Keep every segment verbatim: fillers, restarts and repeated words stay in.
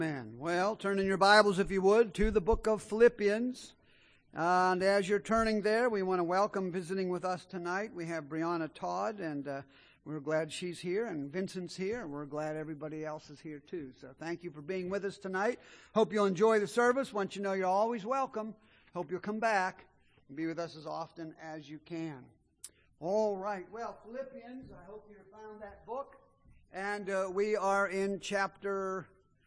Amen. Well, turn in your Bibles, if you would, to the book of Philippians. Uh, and as you're turning there, we want to welcome visiting with us tonight. We have Brianna Todd, and uh, we're glad she's here, and Vincent's here, and we're glad everybody else is here too. So thank you for being with us tonight. Hope you'll enjoy the service. Want you to know you're always welcome. Hope you'll come back and be with us as often as you can. All right. Well, Philippians, I hope you found that book. And uh, we are in chapter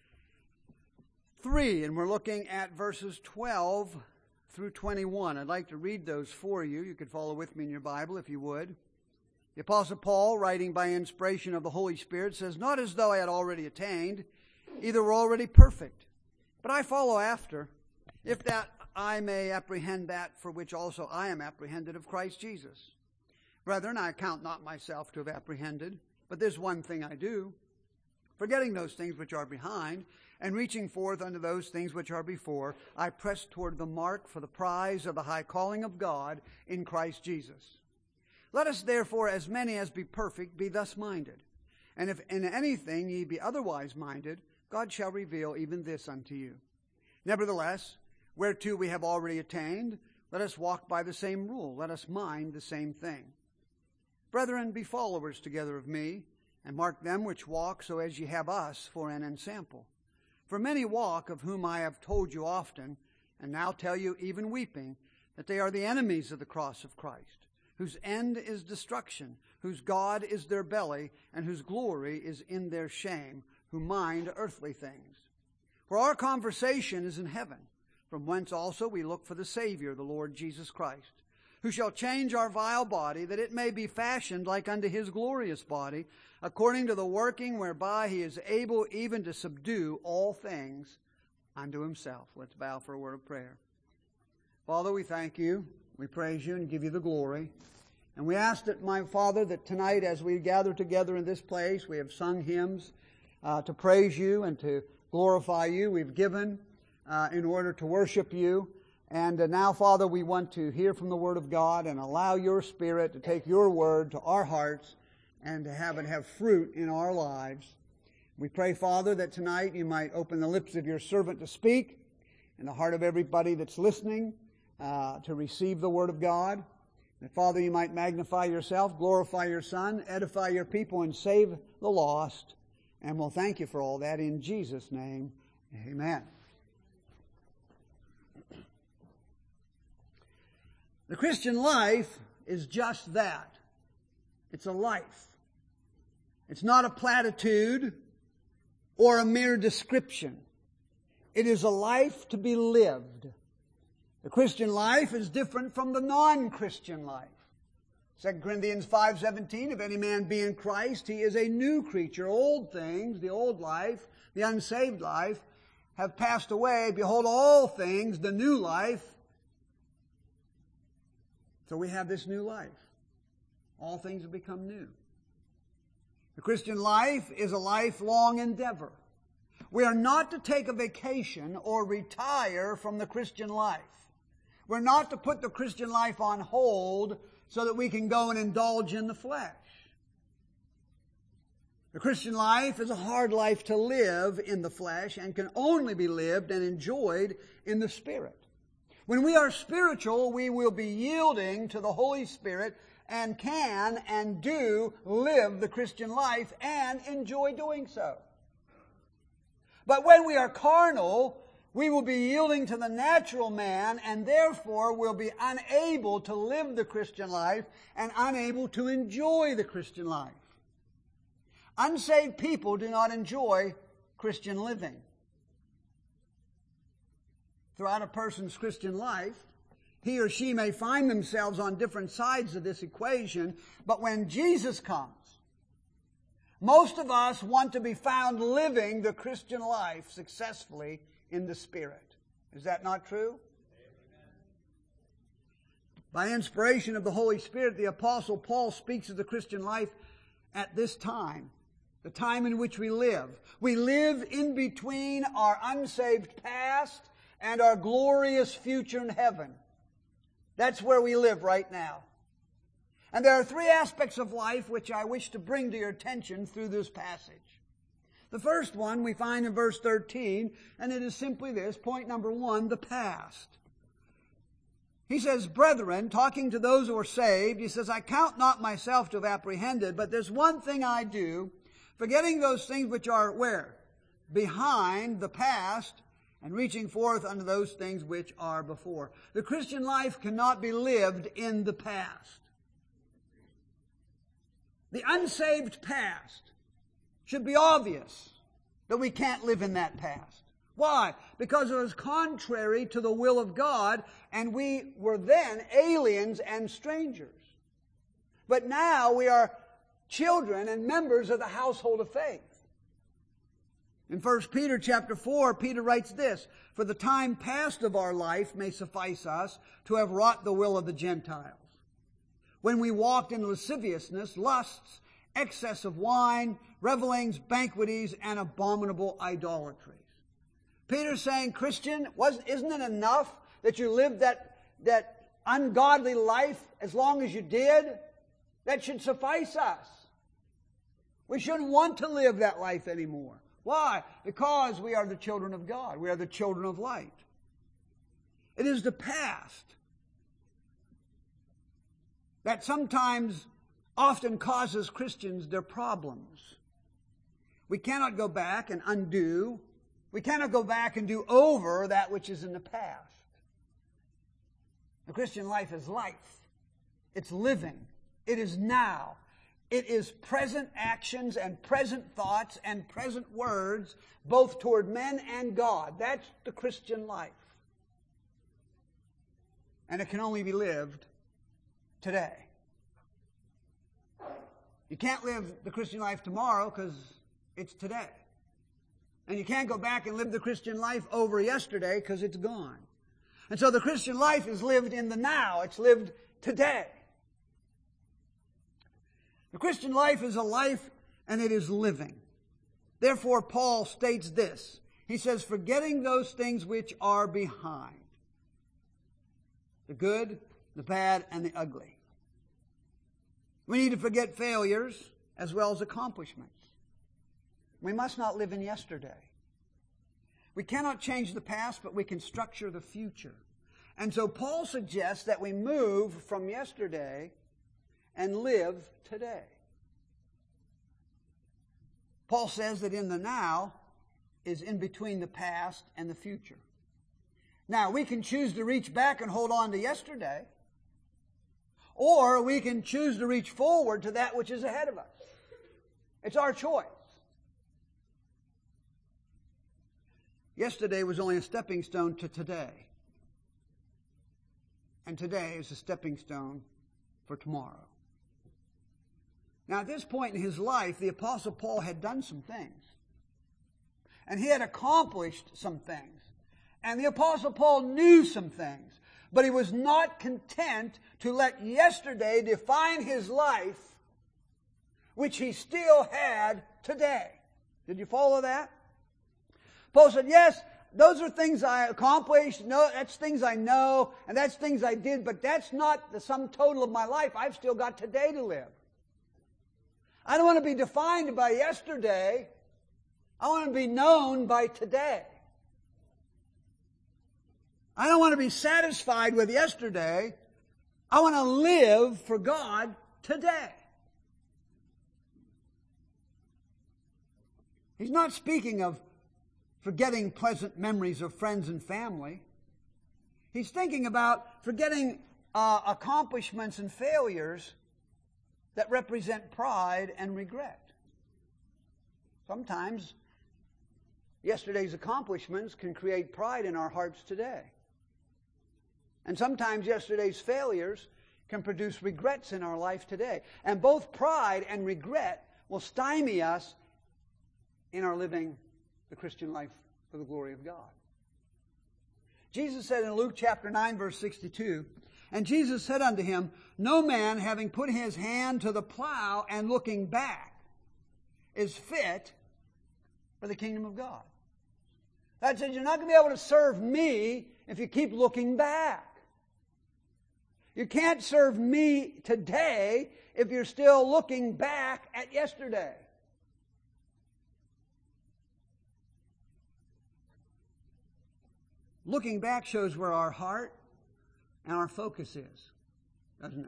three, and we're looking at verses twelve through twenty-one. I'd like to read those for you. You could follow with me in your Bible if you would. The Apostle Paul, writing by inspiration of the Holy Spirit, says, "Not as though I had already attained, either were already perfect, but I follow after, if that I may apprehend that for which also I am apprehended of Christ Jesus. Brethren, I count not myself to have apprehended, but there's one thing I do, forgetting those things which are behind, and reaching forth unto those things which are before, I press toward the mark for the prize of the high calling of God in Christ Jesus. Let us therefore, as many as be perfect, be thus minded. And if in anything ye be otherwise minded, God shall reveal even this unto you. Nevertheless, whereto we have already attained, let us walk by the same rule, let us mind the same thing. Brethren, be followers together of me, and mark them which walk so as ye have us for an ensample. For many walk, of whom I have told you often, and now tell you even weeping, that they are the enemies of the cross of Christ, whose end is destruction, whose God is their belly, and whose glory is in their shame, who mind earthly things. For our conversation is in heaven, from whence also we look for the Savior, the Lord Jesus Christ, who shall change our vile body, that it may be fashioned like unto his glorious body, according to the working whereby he is able even to subdue all things unto himself." Let's bow for a word of prayer. Father, we thank you, we praise you, and give you the glory. And we ask that, my Father, that tonight as we gather together in this place, we have sung hymns uh, to praise you and to glorify you. We've given uh, in order to worship you. And uh, now, Father, we want to hear from the Word of God and allow your Spirit to take your Word to our hearts and to have it have fruit in our lives. We pray, Father, that tonight you might open the lips of your servant to speak and the heart of everybody that's listening uh, to receive the Word of God. That, Father, you might magnify yourself, glorify your Son, edify your people, and save the lost. And we'll thank you for all that in Jesus' name. Amen. The Christian life is just that. It's a life. It's not a platitude or a mere description. It is a life to be lived. The Christian life is different from the non-Christian life. Second Corinthians five seventeen, if any man be in Christ, he is a new creature. Old things, the old life, the unsaved life, have passed away. Behold, all things, the new life. So we have this new life. All things have become new. The Christian life is a lifelong endeavor. We are not to take a vacation or retire from the Christian life. We're not to put the Christian life on hold so that we can go and indulge in the flesh. The Christian life is a hard life to live in the flesh and can only be lived and enjoyed in the Spirit. When we are spiritual, we will be yielding to the Holy Spirit and can and do live the Christian life and enjoy doing so. But when we are carnal, we will be yielding to the natural man and therefore will be unable to live the Christian life and unable to enjoy the Christian life. Unsaved people do not enjoy Christian living. Throughout a person's Christian life, he or she may find themselves on different sides of this equation, but when Jesus comes, most of us want to be found living the Christian life successfully in the Spirit. Is that not true? Amen. By inspiration of the Holy Spirit, the Apostle Paul speaks of the Christian life at this time, the time in which we live. We live in between our unsaved past and our glorious future in heaven. That's where we live right now. And there are three aspects of life which I wish to bring to your attention through this passage. The first one we find in verse thirteen, and it is simply this, point number one, the past. He says, brethren, talking to those who are saved, he says, I count not myself to have apprehended, but there's one thing I do, forgetting those things which are where? Behind the past, and reaching forth unto those things which are before. The Christian life cannot be lived in the past. The unsaved past should be obvious that we can't live in that past. Why? Because it was contrary to the will of God, and we were then aliens and strangers. But now we are children and members of the household of faith. In First Peter chapter four, Peter writes this, for the time past of our life may suffice us to have wrought the will of the Gentiles, when we walked in lasciviousness, lusts, excess of wine, revelings, banquetings, and abominable idolatries. Peter's saying, Christian, wasn't, isn't it enough that you lived that, that ungodly life as long as you did? That should suffice us. We shouldn't want to live that life anymore. Why? Because we are the children of God. We are the children of light. It is the past that sometimes, often causes Christians their problems. We cannot go back and undo. We cannot go back and do over that which is in the past. The Christian life is life. It's living. It is now. It is present actions and present thoughts and present words, both toward men and God. That's the Christian life. And it can only be lived today. You can't live the Christian life tomorrow because it's today. And you can't go back and live the Christian life over yesterday because it's gone. And so the Christian life is lived in the now. It's lived today. The Christian life is a life and it is living. Therefore, Paul states this. He says, forgetting those things which are behind. The good, the bad, and the ugly. We need to forget failures as well as accomplishments. We must not live in yesterday. We cannot change the past, but we can structure the future. And so Paul suggests that we move from yesterday and live today. Paul says that in the now is in between the past and the future. Now, we can choose to reach back and hold on to yesterday, or we can choose to reach forward to that which is ahead of us. It's our choice. Yesterday was only a stepping stone to today. And today is a stepping stone for tomorrow. Now, at this point in his life, the Apostle Paul had done some things. And he had accomplished some things. And the Apostle Paul knew some things. But he was not content to let yesterday define his life, which he still had today. Did you follow that? Paul said, yes, those are things I accomplished. No, that's things I know, and that's things I did, but that's not the sum total of my life. I've still got today to live. I don't want to be defined by yesterday. I want to be known by today. I don't want to be satisfied with yesterday. I want to live for God today. He's not speaking of forgetting pleasant memories of friends and family. He's thinking about forgetting uh, accomplishments and failures that represent pride and regret. Sometimes yesterday's accomplishments can create pride in our hearts today. And sometimes yesterday's failures can produce regrets in our life today. And both pride and regret will stymie us in our living the Christian life for the glory of God. Jesus said in Luke chapter nine, verse sixty-two, and Jesus said unto him, no man having put his hand to the plow and looking back is fit for the kingdom of God. That says you're not going to be able to serve me if you keep looking back. You can't serve me today if you're still looking back at yesterday. Looking back shows where our heart and our focus is, doesn't it?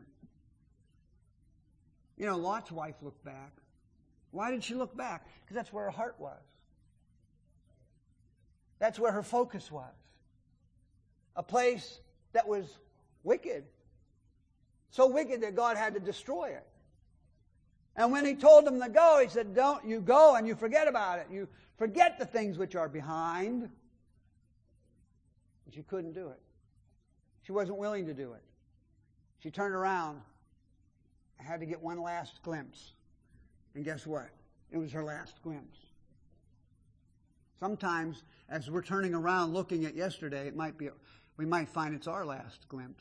You know, Lot's wife looked back. Why did she look back? Because that's where her heart was. That's where her focus was. A place that was wicked. So wicked that God had to destroy it. And when he told them to go, he said, don't you go and you forget about it. You forget the things which are behind. But she couldn't do it. She wasn't willing to do it. She turned around and had to get one last glimpse. And guess what? It was her last glimpse. Sometimes, as we're turning around looking at yesterday, it might be, we might find it's our last glimpse.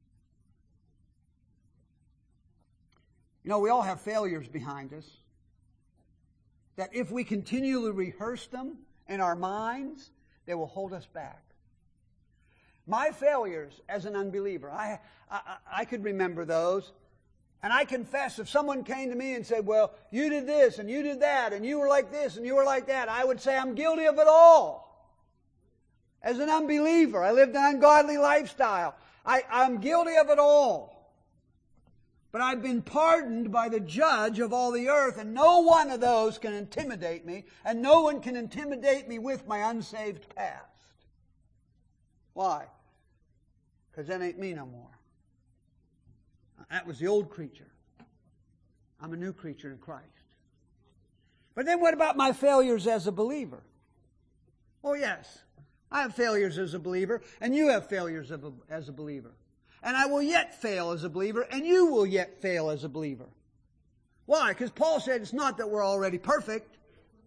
You know, we all have failures behind us. That if we continually rehearse them in our minds, they will hold us back. My failures as an unbeliever, I, I, I could remember those. And I confess, if someone came to me and said, well, you did this and you did that and you were like this and you were like that, I would say I'm guilty of it all. As an unbeliever, I lived an ungodly lifestyle. I, I'm guilty of it all. But I've been pardoned by the judge of all the earth, and no one of those can intimidate me, and no one can intimidate me with my unsaved past. Why? Because that ain't me no more. That was the old creature. I'm a new creature in Christ. But then what about my failures as a believer? Oh yes, I have failures as a believer, and you have failures as a believer. And I will yet fail as a believer, and you will yet fail as a believer. Why? Because Paul said it's not that we're already perfect.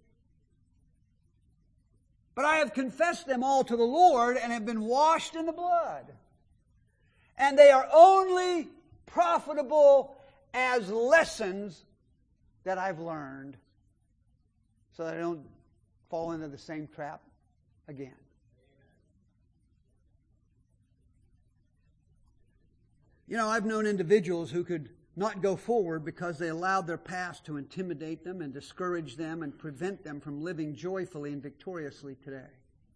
But I have confessed them all to the Lord and have been washed in the blood. And they are only profitable as lessons that I've learned so that I don't fall into the same trap again. You know, I've known individuals who could not go forward because they allowed their past to intimidate them and discourage them and prevent them from living joyfully and victoriously today.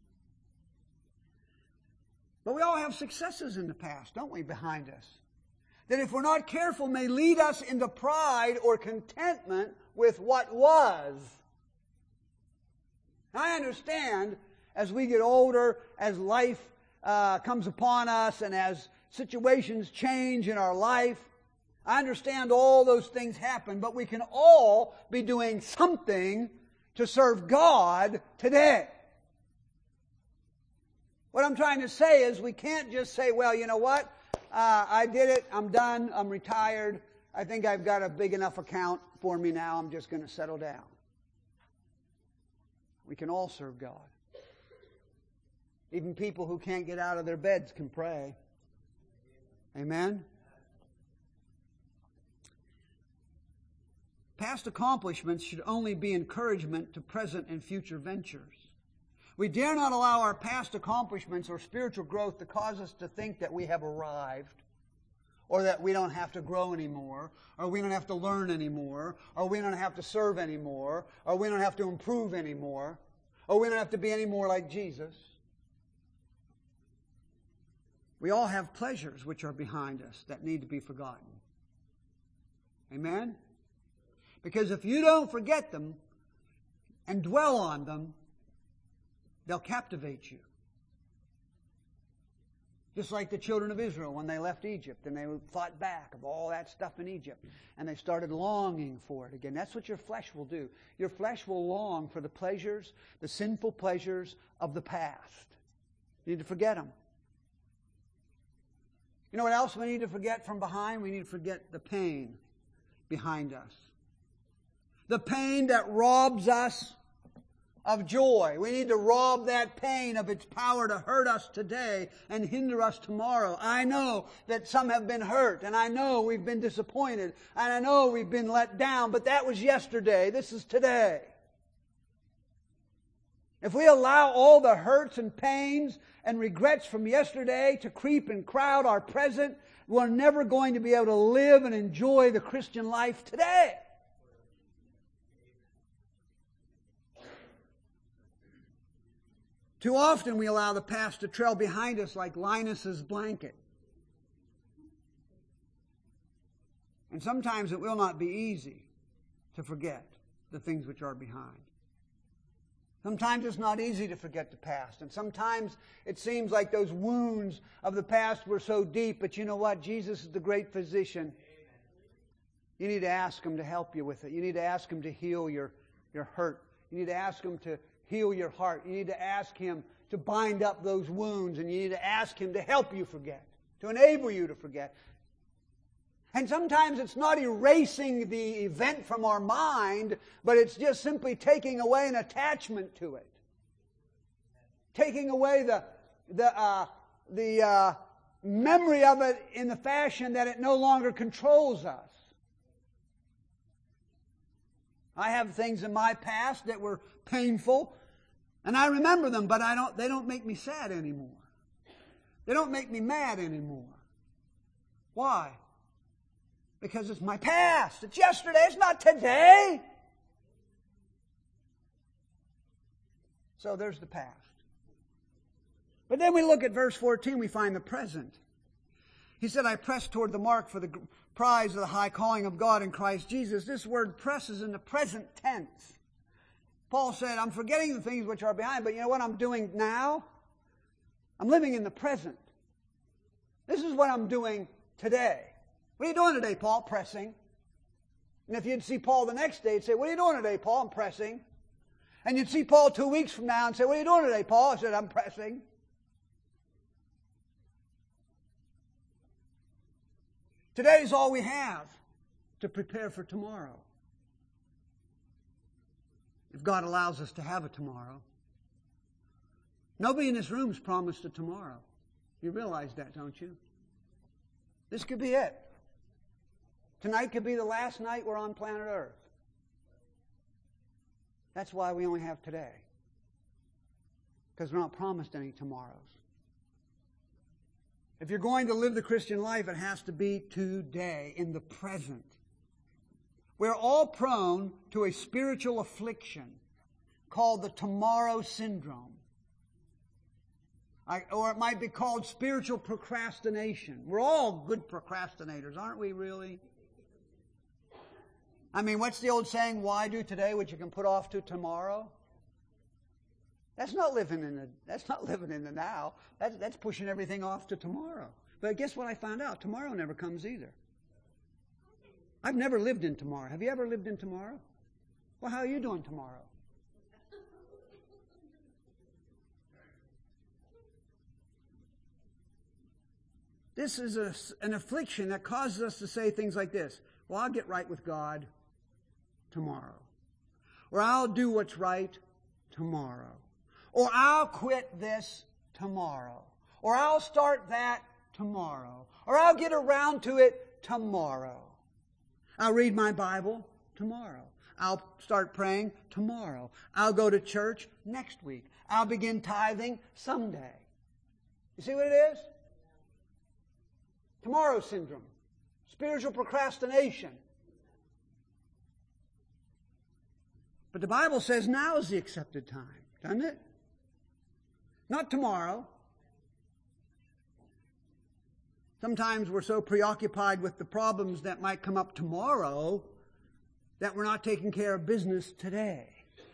But we all have successes in the past, don't we, behind us? That if we're not careful may lead us into pride or contentment with what was. I understand as we get older, as life uh, comes upon us, and as situations change in our life, I understand all those things happen, but we can all be doing something to serve God today. What I'm trying to say is we can't just say, well, you know what? Uh, I did it. I'm done. I'm retired. I think I've got a big enough account for me now. I'm just going to settle down. We can all serve God. Even people who can't get out of their beds can pray. Amen? Past accomplishments should only be encouragement to present and future ventures. We dare not allow our past accomplishments or spiritual growth to cause us to think that we have arrived, or that we don't have to grow anymore, or we don't have to learn anymore, or we don't have to serve anymore, or we don't have to improve anymore, or we don't have to be any more like Jesus. We all have pleasures which are behind us that need to be forgotten. Amen? Because if you don't forget them and dwell on them, they'll captivate you. Just like the children of Israel when they left Egypt and they fought back of all that stuff in Egypt. And they started longing for it again. That's what your flesh will do. Your flesh will long for the pleasures, the sinful pleasures of the past. You need to forget them. You know what else we need to forget from behind? We need to forget the pain behind us. The pain that robs us of joy. We need to rob that pain of its power to hurt us today and hinder us tomorrow. I know that some have been hurt, and I know we've been disappointed, and I know we've been let down, but that was yesterday. This is today. If we allow all the hurts and pains and regrets from yesterday to creep and crowd our present, we're never going to be able to live and enjoy the Christian life today. Too often we allow the past to trail behind us like Linus's blanket. And sometimes it will not be easy to forget the things which are behind. Sometimes it's not easy to forget the past. And sometimes it seems like those wounds of the past were so deep. But you know what? Jesus is the great physician. You need to ask Him to help you with it. You need to ask Him to heal your, your hurt. You need to ask Him to heal your heart. You need to ask Him to bind up those wounds. And you need to ask Him to help you forget, to enable you to forget. And sometimes it's not erasing the event from our mind, but it's just simply taking away an attachment to it. Taking away the, the, uh, the uh, memory of it in the fashion that it no longer controls us. I have things in my past that were painful, and I remember them, but I don't, they don't make me sad anymore. They don't make me mad anymore. Why? Because it's my past. It's yesterday. It's not today. So there's the past. But then we look at verse fourteen, we find the present. He said, I press toward the mark for the prize of the high calling of God in Christ Jesus. This word press is in the present tense. Paul said, I'm forgetting the things which are behind, but you know what I'm doing now? I'm living in the present. This is what I'm doing today. What are you doing today, Paul? Pressing. And if you'd see Paul the next day, you'd say, what are you doing today, Paul? I'm pressing. And you'd see Paul two weeks from now and say, what are you doing today, Paul? I said, I'm pressing. Today is all we have to prepare for tomorrow. If God allows us to have a tomorrow. Nobody in this room is promised a tomorrow. You realize that, don't you? This could be it. Tonight could be the last night we're on planet Earth. That's why we only have today. Because we're not promised any tomorrows. If you're going to live the Christian life, it has to be today, in the present. We're all prone to a spiritual affliction called the tomorrow syndrome. I, or it might be called spiritual procrastination. We're all good procrastinators, aren't we really? I mean, what's the old saying, why do today what you can put off to tomorrow? That's not living in the, that's not living in the now. That's, that's pushing everything off to tomorrow. But guess what I found out? Tomorrow never comes either. I've never lived in tomorrow. Have you ever lived in tomorrow? Well, how are you doing tomorrow? This is a, an affliction that causes us to say things like this. Well, I'll get right with God tomorrow. Or I'll do what's right tomorrow. Or I'll quit this tomorrow. Or I'll start that tomorrow. Or I'll get around to it tomorrow. I'll read my Bible tomorrow. I'll start praying tomorrow. I'll go to church next week. I'll begin tithing someday. You see what it is? Tomorrow syndrome. Spiritual procrastination. But the Bible says now is the accepted time, doesn't it? Not tomorrow. Sometimes we're so preoccupied with the problems that might come up tomorrow that we're not taking care of business today.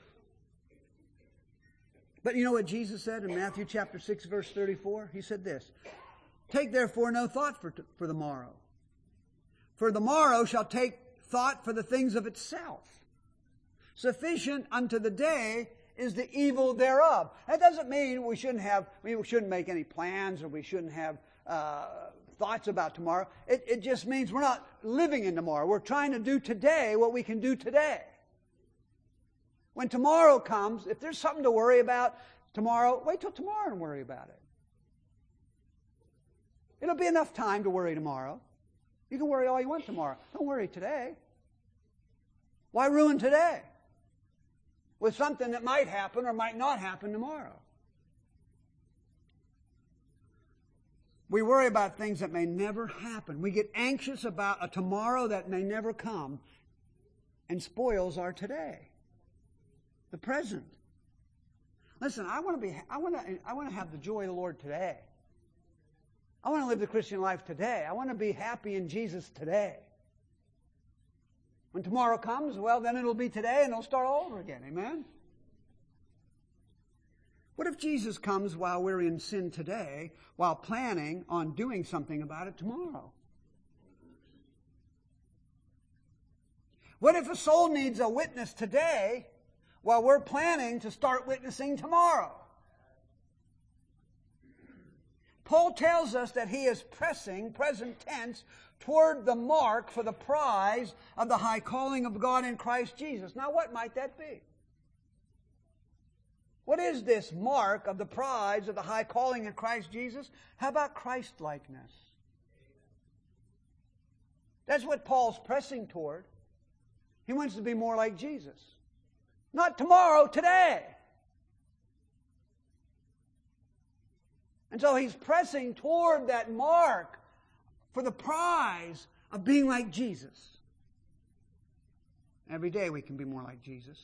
But you know what Jesus said in Matthew chapter six, verse thirty-four? He said this, take therefore no thought for, t- for the morrow. For the morrow shall take thought for the things of itself. Sufficient unto the day is the evil thereof. That doesn't mean we shouldn't have, we shouldn't make any plans or we shouldn't have uh, thoughts about tomorrow. It, it just means we're not living in tomorrow. We're trying to do today what we can do today. When tomorrow comes, if there's something to worry about tomorrow, wait till tomorrow and worry about it. It'll be enough time to worry tomorrow. You can worry all you want tomorrow. Don't worry today. Why ruin today with something that might happen or might not happen tomorrow? We worry about things that may never happen. We get anxious about a tomorrow that may never come and spoils our today, the present. Listen, I want to be, I want to, I want to have the joy of the Lord today. I want to live the Christian life today. I want to be happy in Jesus today. When tomorrow comes, well, then it'll be today and it'll start all over again. Amen? What if Jesus comes while we're in sin today, while planning on doing something about it tomorrow? What if a soul needs a witness today while we're planning to start witnessing tomorrow? Paul tells us that he is pressing, present tense, toward the mark for the prize of the high calling of God in Christ Jesus. Now, what might that be? What is this mark of the prize of the high calling in Christ Jesus? How about Christ-likeness? That's what Paul's pressing toward. He wants to be more like Jesus. Not tomorrow, today. And so he's pressing toward that mark for the prize of being like Jesus. Every day we can be more like Jesus.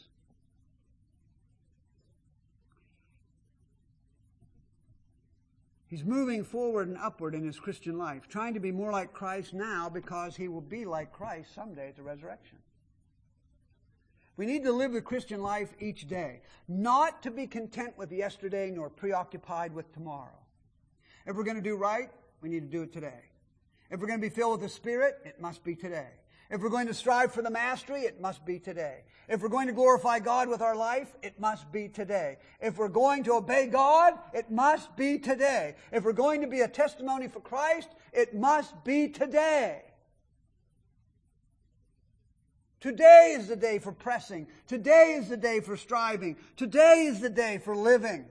He's moving forward and upward in his Christian life, trying to be more like Christ now because he will be like Christ someday at the resurrection. We need to live the Christian life each day, not to be content with yesterday nor preoccupied with tomorrow. If we're going to do right, we need to do it today. If we're going to be filled with the Spirit, it must be today. If we're going to strive for the mastery, it must be today. If we're going to glorify God with our life, it must be today. If we're going to obey God, it must be today. If we're going to be a testimony for Christ, it must be today. Today is the day for pressing. Today is the day for striving. Today is the day for living.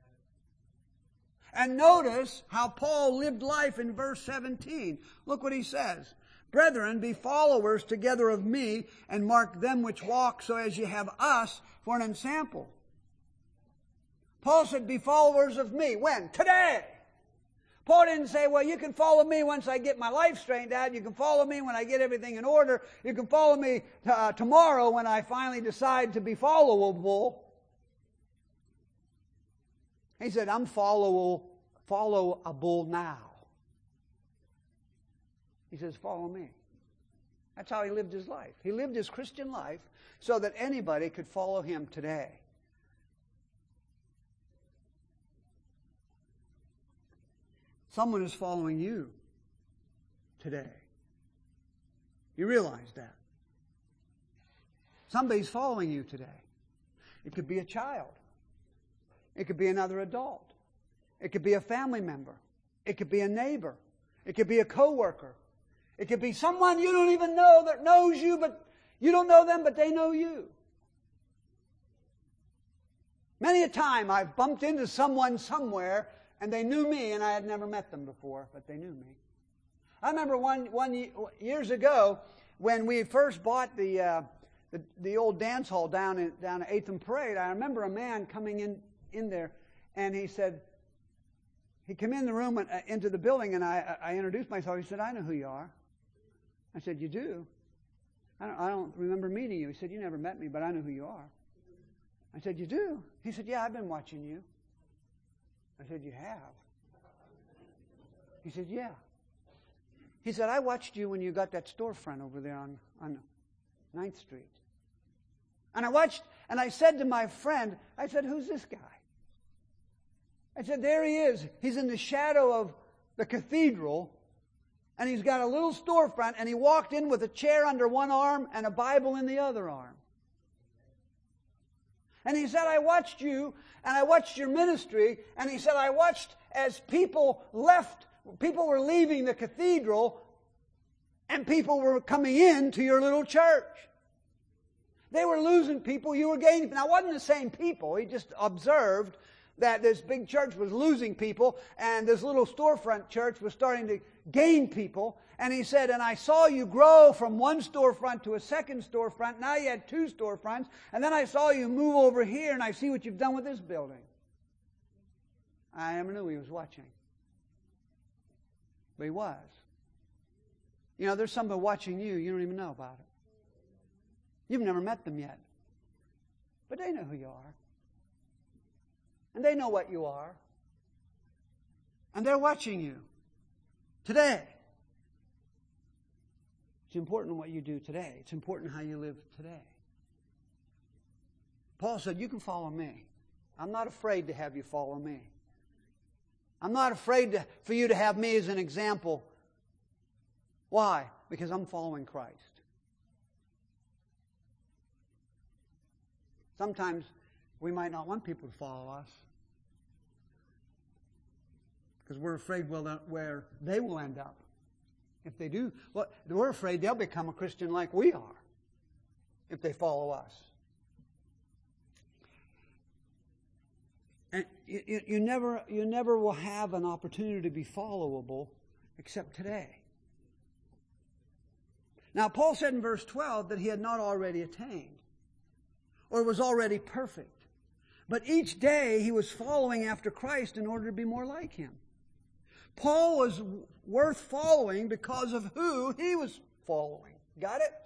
And notice how Paul lived life in verse seventeen. Look what he says. Brethren, be followers together of me, and mark them which walk, so as ye have us for an ensample. Paul said, be followers of me. When? Today. Paul didn't say, well, you can follow me once I get my life straightened out. You can follow me when I get everything in order. You can follow me uh, tomorrow when I finally decide to be followable. He said, I'm followable, followable now. He says, follow me. That's how he lived his life. He lived his Christian life so that anybody could follow him today. Someone is following you today. You realize that. Somebody's following you today. It could be a child. It could be another adult. It could be a family member. It could be a neighbor. It could be a coworker. It could be someone you don't even know that knows you, but you don't know them, but they know you. Many a time I've bumped into someone somewhere and they knew me and I had never met them before, but they knew me. I remember one, one years ago when we first bought the, uh, the, the old dance hall down, in, down at eighth and Parade. I remember a man coming in, in there and he said, he came in the room, and, uh, into the building, and I, I introduced myself. He said, I know who you are. I said, you do? I don't, I don't remember meeting you. He said, you never met me, but I know who you are. I said, you do? He said, yeah, I've been watching you. I said, you have? He said, yeah. He said, I watched you when you got that storefront over there on, on ninth Street. And I watched, and I said to my friend, I said, who's this guy? I said, there he is. He's in the shadow of the cathedral, and he's got a little storefront, and he walked in with a chair under one arm and a Bible in the other arm. And he said, I watched you, and I watched your ministry, and he said, I watched as people left, people were leaving the cathedral, and people were coming in to your little church. They were losing people, you were gaining. Now, it wasn't the same people. He just observed that this big church was losing people, and this little storefront church was starting to gain people. And he said, and I saw you grow from one storefront to a second storefront. Now you had two storefronts. And then I saw you move over here, and I see what you've done with this building. I never knew he was watching. But he was. You know, there's somebody watching you, you don't even know about it. You've never met them yet. But they know who you are. And they know what you are. And they're watching you today. It's important what you do today. It's important how you live today. Paul said, you can follow me. I'm not afraid to have you follow me. I'm not afraid to, for you to have me as an example. Why? Because I'm following Christ. Sometimes we might not want people to follow us because we're afraid well, where they will end up. If they do, well, we're afraid they'll become a Christian like we are if they follow us. And you, you, you never, you never will have an opportunity to be followable except today. Now, Paul said in verse twelve that he had not already attained or was already perfect. But each day he was following after Christ in order to be more like Him. Paul was worth following because of who he was following. Got it?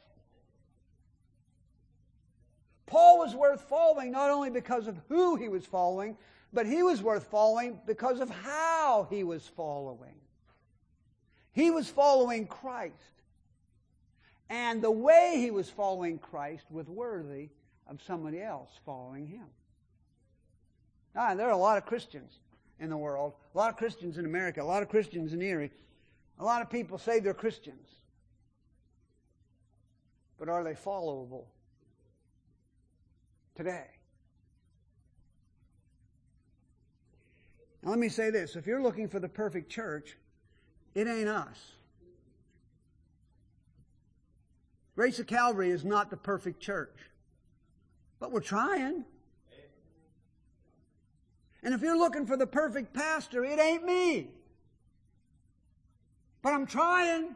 Paul was worth following not only because of who he was following, but he was worth following because of how he was following. He was following Christ. And the way he was following Christ was worthy of somebody else following him. Now, there are a lot of Christians in the world, a lot of Christians in America, a lot of Christians in Erie. A lot of people say they're Christians. But are they followable today? Now let me say this. If you're looking for the perfect church, it ain't us. Grace of Calvary is not the perfect church. But we're trying. And if you're looking for the perfect pastor, it ain't me. But I'm trying.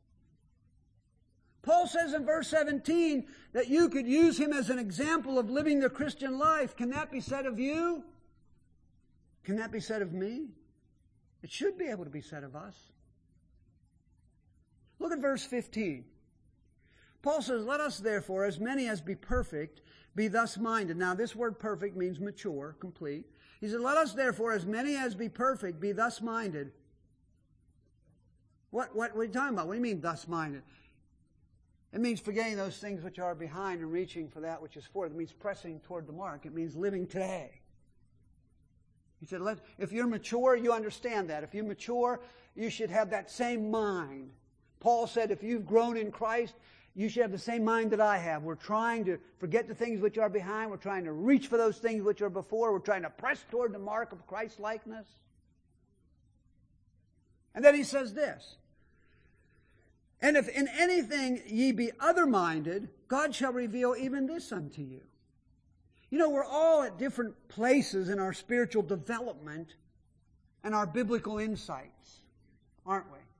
Paul says in verse seventeen that you could use him as an example of living the Christian life. Can that be said of you? Can that be said of me? It should be able to be said of us. Look at verse fifteen. Paul says, let us therefore, as many as be perfect, be thus minded. Now this word perfect means mature, complete. He said, let us therefore, as many as be perfect, be thus minded. What, what, what are you talking about? What do you mean, thus minded? It means forgetting those things which are behind and reaching for that which is forward. It means pressing toward the mark. It means living today. He said, Let, if you're mature, you understand that. If you're mature, you should have that same mind. Paul said, if you've grown in Christ, you should have the same mind that I have. We're trying to forget the things which are behind. We're trying to reach for those things which are before. We're trying to press toward the mark of Christ-likeness. And then he says this, and if in anything ye be other-minded, God shall reveal even this unto you. You know, we're all at different places in our spiritual development and our biblical insights, aren't we?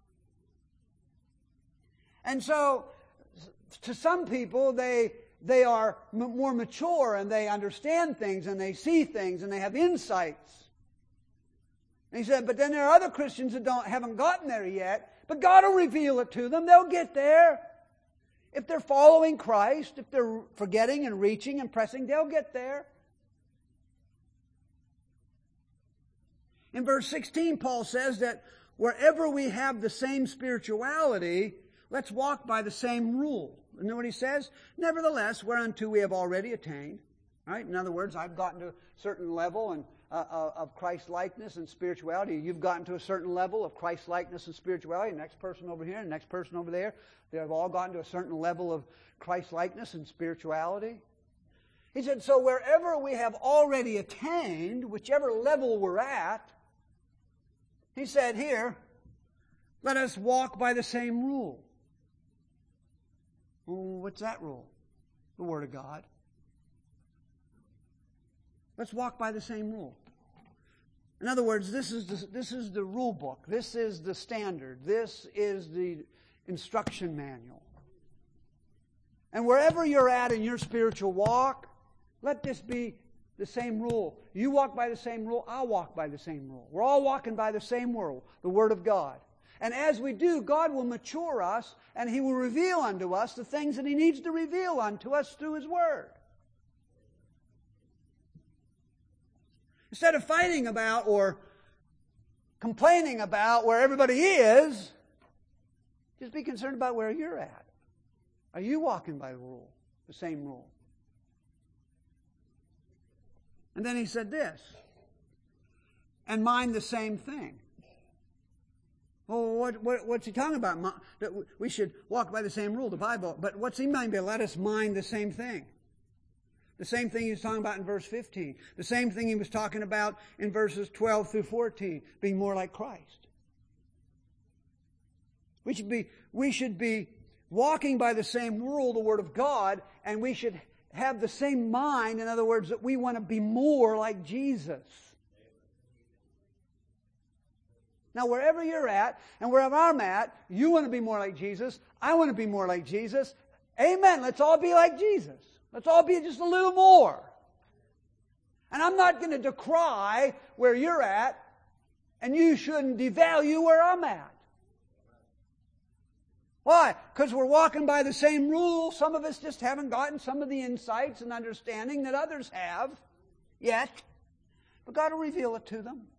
And so, to some people, they they are m- more mature and they understand things and they see things and they have insights. And he said, but then there are other Christians that don't haven't gotten there yet, but God will reveal it to them. They'll get there. If they're following Christ, if they're forgetting and reaching and pressing, they'll get there. In verse sixteen, Paul says that wherever we have the same spirituality, let's walk by the same rule. You know what he says? Nevertheless, whereunto we have already attained. Right? In other words, I've gotten to a certain level and, uh, of Christ-likeness and spirituality. You've gotten to a certain level of Christ-likeness and spirituality. The next person over here, the next person over there. They've all gotten to a certain level of Christ-likeness and spirituality. He said, so wherever we have already attained, whichever level we're at, he said here, let us walk by the same rule. Well, what's that rule? The Word of God. Let's walk by the same rule. In other words, this is the, this is the rule book. This is the standard. This is the instruction manual. And wherever you're at in your spiritual walk, let this be the same rule. You walk by the same rule, I'll walk by the same rule. We're all walking by the same rule, the Word of God. And as we do, God will mature us and He will reveal unto us the things that He needs to reveal unto us through His Word. Instead of fighting about or complaining about where everybody is, just be concerned about where you're at. Are you walking by the rule, the same rule? And then he said this, and mind the same thing. Well, what, what, what's he talking about? That we should walk by the same rule, the Bible. But what's he mean by let us mind the same thing? The same thing he was talking about in verse fifteen. The same thing he was talking about in verses twelve through fourteen, being more like Christ. We should be, we should be walking by the same rule, the Word of God, and we should have the same mind. In other words, that we want to be more like Jesus. Now, wherever you're at, and wherever I'm at, you want to be more like Jesus. I want to be more like Jesus. Amen. Let's all be like Jesus. Let's all be just a little more. And I'm not going to decry where you're at, and you shouldn't devalue where I'm at. Why? Because we're walking by the same rule. Some of us just haven't gotten some of the insights and understanding that others have yet. But God will reveal it to them.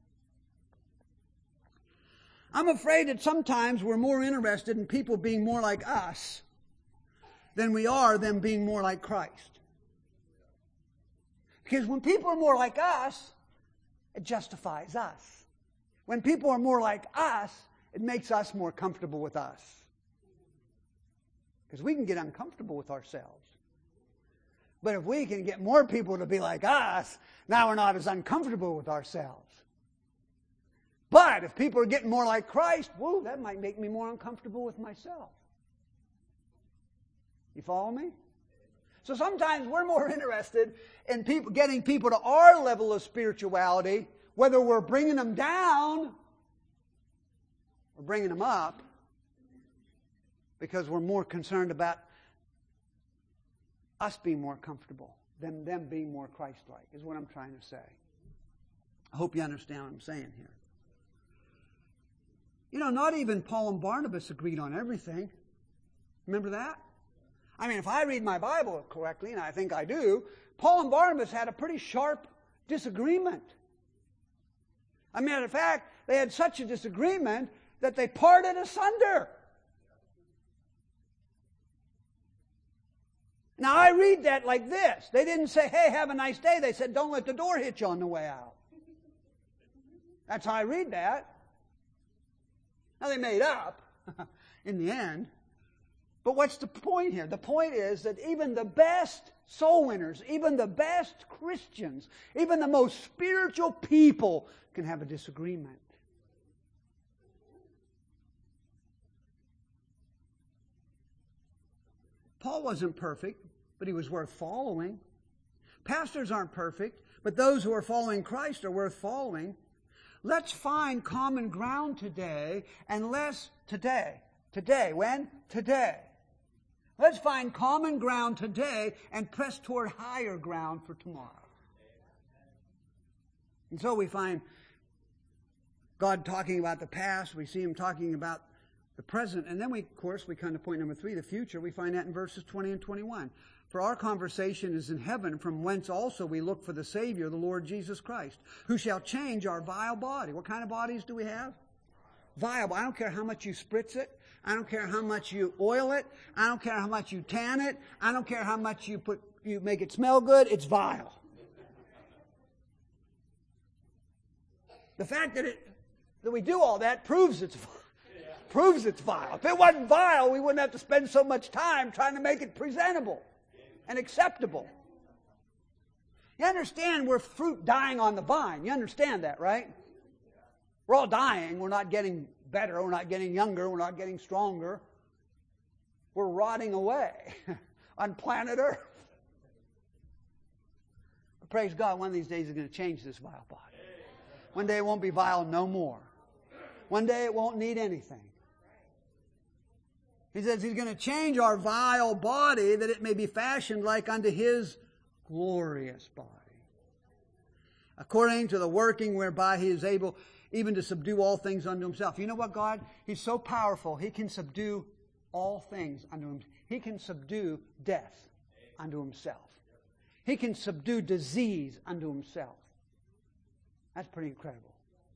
I'm afraid that sometimes we're more interested in people being more like us than we are them being more like Christ. Because when people are more like us, it justifies us. When people are more like us, it makes us more comfortable with us. Because we can get uncomfortable with ourselves. But if we can get more people to be like us, now we're not as uncomfortable with ourselves. But if people are getting more like Christ, whoa, that might make me more uncomfortable with myself. You follow me? So sometimes we're more interested in people getting people to our level of spirituality, whether we're bringing them down or bringing them up, because we're more concerned about us being more comfortable than them being more Christ-like, is what I'm trying to say. I hope you understand what I'm saying here. You know, not even Paul and Barnabas agreed on everything. Remember that? I mean, if I read my Bible correctly, and I think I do, Paul and Barnabas had a pretty sharp disagreement. As a matter of fact, they had such a disagreement that they parted asunder. Now, I read that like this. They didn't say, hey, have a nice day. They said, don't let the door hit you on the way out. That's how I read that. Now, they made up in the end. But what's the point here? The point is that even the best soul winners, even the best Christians, even the most spiritual people can have a disagreement. Paul wasn't perfect, but he was worth following. Pastors aren't perfect, but those who are following Christ are worth following. Let's find common ground today, and let's, today, today, when? Today. Let's find common ground today and press toward higher ground for tomorrow. And so we find God talking about the past, we see Him talking about the present, and then we, of course, we come to point number three, the future. We find that in verses twenty and twenty-one. For our conversation is in heaven, from whence also we look for the Savior, the Lord Jesus Christ, who shall change our vile body. What kind of bodies do we have? Vile. I don't care how much you spritz it. I don't care how much you oil it. I don't care how much you tan it. I don't care how much you put you make it smell good. It's vile. The fact that it that we do all that proves it's vile. Proves it's vile. If it wasn't vile, we wouldn't have to spend so much time trying to make it presentable and acceptable. You understand we're fruit dying on the vine. You understand that, right? We're all dying. We're not getting better. We're not getting younger. We're not getting stronger. We're rotting away on planet Earth. But praise God, one of these days He's going to change this vile body. One day it won't be vile no more. One day it won't need anything. He says He's going to change our vile body that it may be fashioned like unto His glorious body, according to the working whereby He is able even to subdue all things unto Himself. You know what, God? He's so powerful, He can subdue all things unto Him. He can subdue death unto Himself. He can subdue disease unto Himself. That's pretty incredible.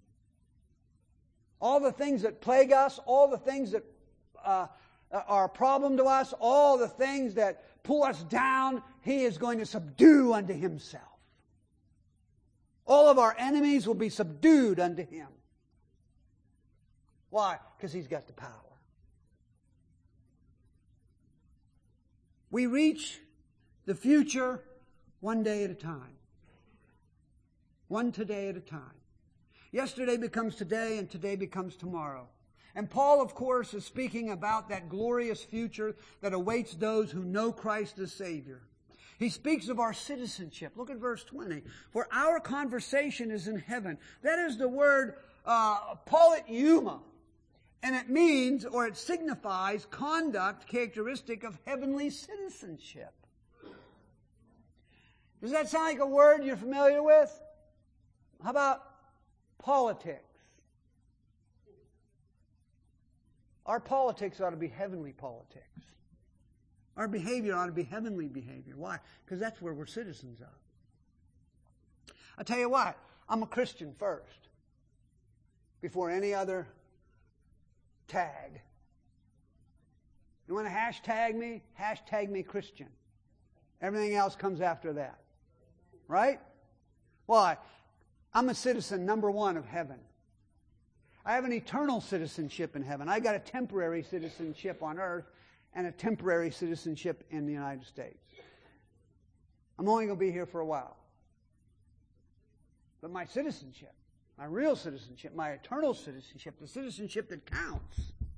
All the things that plague us, all the things that uh, are a problem to us, all the things that pull us down, He is going to subdue unto Himself. All of our enemies will be subdued unto Him. Why? Because He's got the power. We reach the future one day at a time. One today at a time. Yesterday becomes today, and today becomes tomorrow. And Paul, of course, is speaking about that glorious future that awaits those who know Christ as Savior. He speaks of our citizenship. Look at verse twenty. For our conversation is in heaven. That is the word uh, politeuma. And it means, or it signifies, conduct characteristic of heavenly citizenship. Does that sound like a word you're familiar with? How about politics? Our politics ought to be heavenly politics. Our behavior ought to be heavenly behavior. Why? Because that's where we're citizens of. I tell you what, I'm a Christian first, before any other tag. You want to hashtag me? Hashtag me Christian. Everything else comes after that. Right? Why? I'm a citizen, number one, of heaven. I have an eternal citizenship in heaven. I got a temporary citizenship on earth and a temporary citizenship in the United States. I'm only going to be here for a while. But my citizenship, my real citizenship, my eternal citizenship, the citizenship that counts,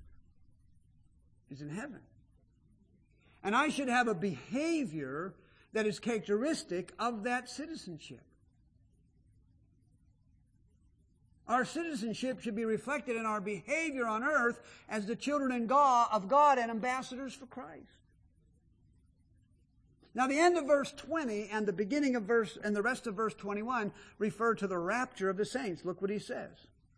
is in heaven. And I should have a behavior that is characteristic of that citizenship. Our citizenship should be reflected in our behavior on earth as the children of God and ambassadors for Christ. Now, the end of verse twenty and the beginning of verse and the rest of verse twenty-one refer to the rapture of the saints. Look what he says.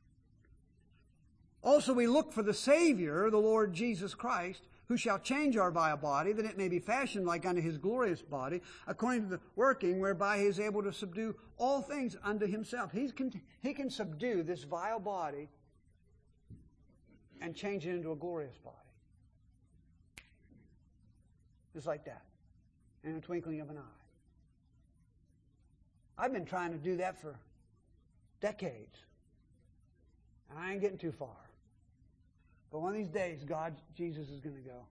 Also, we look for the Savior, the Lord Jesus Christ, who shall change our vile body, that it may be fashioned like unto His glorious body, according to the working whereby He is able to subdue all things unto Himself. He can, he can subdue this vile body and change it into a glorious body. Just like that, in a twinkling of an eye. I've been trying to do that for decades, and I ain't getting too far. But one of these days, God, Jesus is going to go.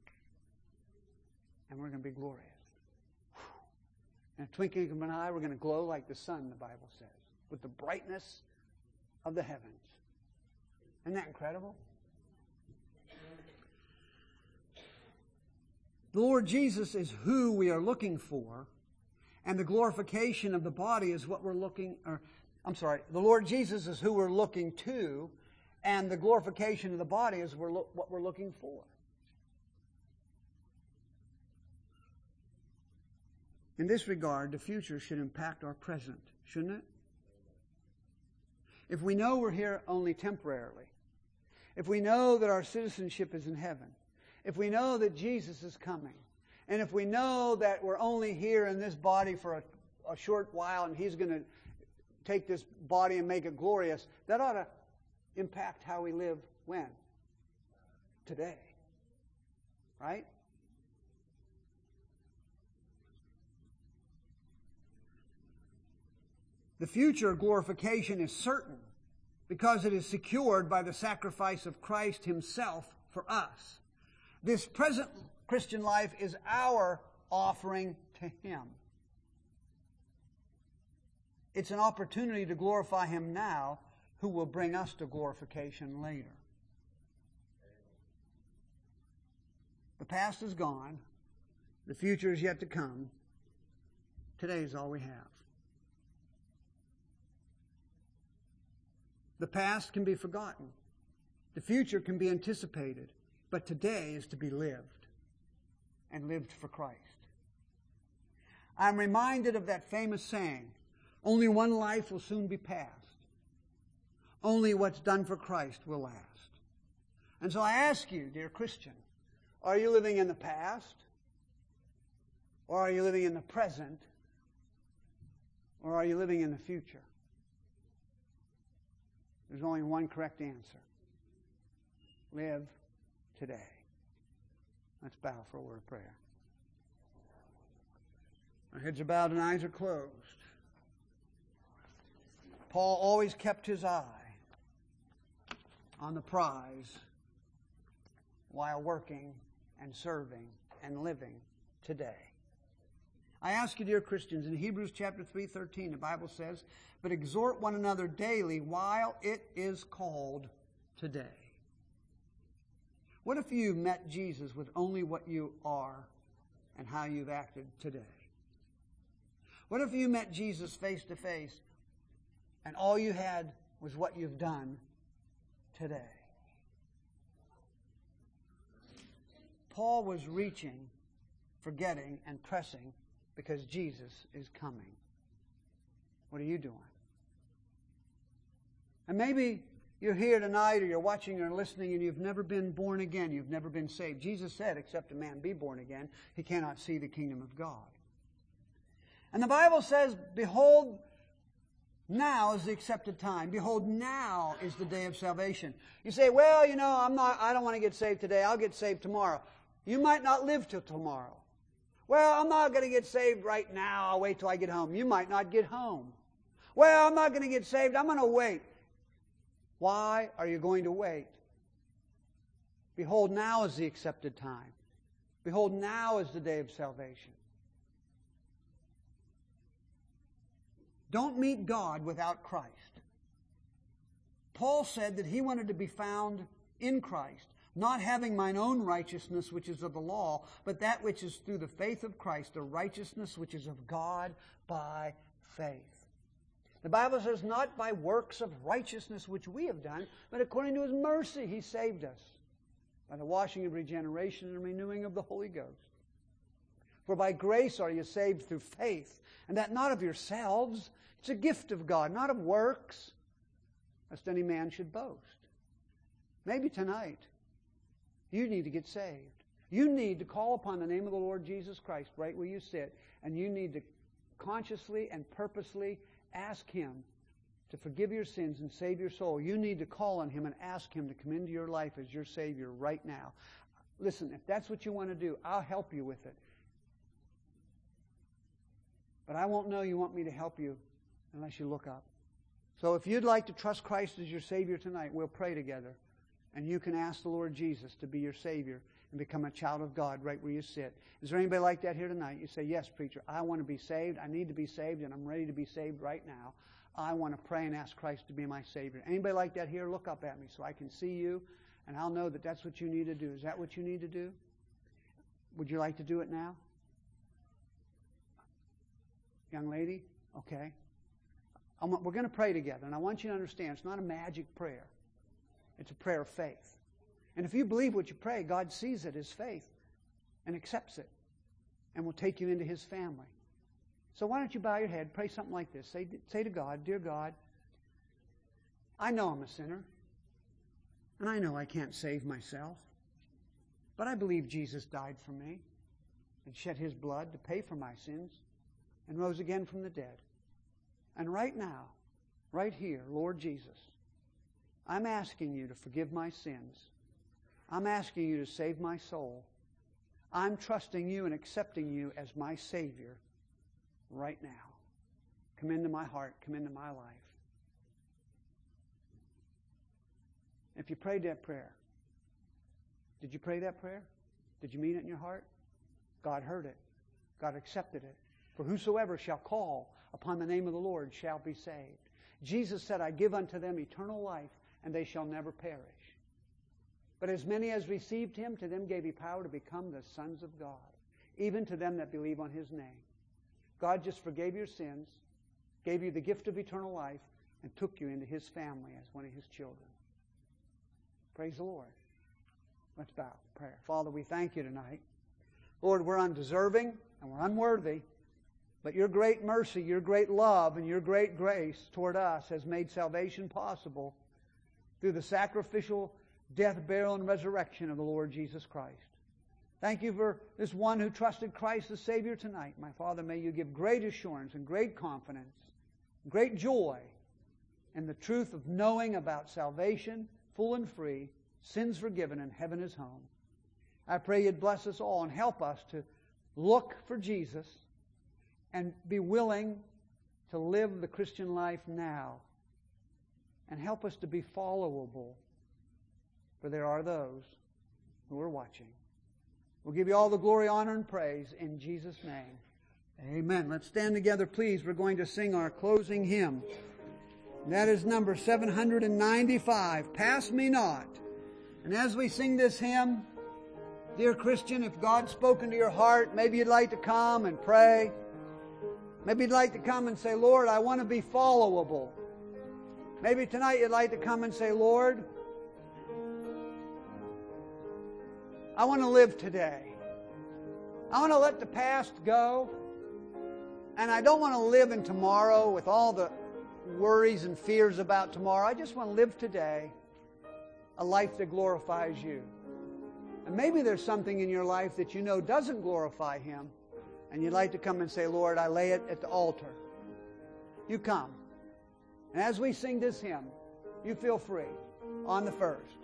And we're going to be glorious. In a twinkling of an eye, we're going to glow like the sun, the Bible says, with the brightness of the heavens. Isn't that incredible? The Lord Jesus is who we are looking for, and the glorification of the body is what we're looking, or, I'm sorry, the Lord Jesus is who we're looking to, and the glorification of the body is we're lo- what we're looking for. In this regard, the future should impact our present, shouldn't it? If we know we're here only temporarily, if we know that our citizenship is in heaven, if we know that Jesus is coming, and if we know that we're only here in this body for a, a short while and He's going to take this body and make it glorious, that ought to impact how we live when? Today. Right? The future glorification is certain because it is secured by the sacrifice of Christ Himself for us. This present Christian life is our offering to Him. It's an opportunity to glorify Him now, who will bring us to glorification later. The past is gone. The future is yet to come. Today is all we have. The past can be forgotten. The future can be anticipated. But today is to be lived, and lived for Christ. I'm reminded of that famous saying, only one life will soon be passed. Only what's done for Christ will last. And so I ask you, dear Christian, are you living in the past? Or are you living in the present? Or are you living in the future? There's only one correct answer. Live today. Let's bow for a word of prayer. Our heads are bowed and eyes are closed. Paul always kept his eye on the prize while working and serving and living today. I ask you, dear Christians, in Hebrews chapter three thirteen, the Bible says, "But exhort one another daily while it is called today." What if you met Jesus with only what you are and how you've acted today? What if you met Jesus face to face and all you had was what you've done today? Paul was reaching, forgetting, and pressing because Jesus is coming. What are you doing? And maybe you're here tonight or you're watching or listening and you've never been born again. You've never been saved. Jesus said, except a man be born again, he cannot see the kingdom of God. And the Bible says, behold, now is the accepted time. Behold, now is the day of salvation. You say, well, you know, I'm not, I don't want to get saved today. I'll get saved tomorrow. You might not live till tomorrow. Well, I'm not going to get saved right now. I'll wait till I get home. You might not get home. Well, I'm not going to get saved. I'm going to wait. Why are you going to wait? Behold, now is the accepted time. Behold, now is the day of salvation. Don't meet God without Christ. Paul said that he wanted to be found in Christ, not having mine own righteousness which is of the law, but that which is through the faith of Christ, the righteousness which is of God by faith. The Bible says, not by works of righteousness which we have done, but according to His mercy He saved us, by the washing of regeneration and renewing of the Holy Ghost. For by grace are you saved through faith, and that not of yourselves. It's a gift of God, not of works, lest any man should boast. Maybe tonight you need to get saved. You need to call upon the name of the Lord Jesus Christ right where you sit, and you need to consciously and purposely ask Him to forgive your sins and save your soul. You need to call on Him and ask Him to come into your life as your Savior right now. Listen, if that's what you want to do, I'll help you with it. But I won't know you want me to help you unless you look up. So if you'd like to trust Christ as your Savior tonight, we'll pray together. And you can ask the Lord Jesus to be your Savior and become a child of God right where you sit. Is there anybody like that here tonight? You say, yes, preacher, I want to be saved. I need to be saved, and I'm ready to be saved right now. I want to pray and ask Christ to be my Savior. Anybody like that here? Look up at me so I can see you, and I'll know that that's what you need to do. Is that what you need to do? Would you like to do it now? Young lady? Okay. I'm, we're going to pray together, and I want you to understand it's not a magic prayer. It's a prayer of faith. And if you believe what you pray, God sees it as faith and accepts it and will take you into His family. So why don't you bow your head, pray something like this. Say, say to God, dear God, I know I'm a sinner, and I know I can't save myself, but I believe Jesus died for me and shed His blood to pay for my sins and rose again from the dead. And right now, right here, Lord Jesus, I'm asking you to forgive my sins. I'm asking you to save my soul. I'm trusting you and accepting you as my Savior right now. Come into my heart. Come into my life. If you prayed that prayer, did you pray that prayer? Did you mean it in your heart? God heard it. God accepted it. For whosoever shall call upon the name of the Lord shall be saved. Jesus said, I give unto them eternal life, and they shall never perish. But as many as received Him, to them gave He power to become the sons of God, even to them that believe on His name. God just forgave your sins, gave you the gift of eternal life, and took you into His family as one of His children. Praise the Lord. Let's bow in prayer. Father, we thank You tonight. Lord, we're undeserving and we're unworthy, but Your great mercy, Your great love, and Your great grace toward us has made salvation possible through the sacrificial death, burial, and resurrection of the Lord Jesus Christ. Thank You for this one who trusted Christ as Savior tonight. My Father, may You give great assurance and great confidence, great joy and the truth of knowing about salvation, full and free, sins forgiven, and heaven is home. I pray You'd bless us all and help us to look for Jesus and be willing to live the Christian life now. And help us to be followable, for there are those who are watching. We'll give You all the glory, honor, and praise in Jesus' name. Amen. Let's stand together, please. We're going to sing our closing hymn. That is number seven hundred ninety-five, Pass Me Not. And as we sing this hymn, dear Christian, if God's spoken to your heart, maybe you'd like to come and pray. Maybe you'd like to come and say, Lord, I want to be followable. Maybe tonight you'd like to come and say, Lord, I want to live today. I want to let the past go. And I don't want to live in tomorrow with all the worries and fears about tomorrow. I just want to live today a life that glorifies You. And maybe there's something in your life that you know doesn't glorify Him, and you'd like to come and say, Lord, I lay it at the altar. You come. And as we sing this hymn, you feel free on the first.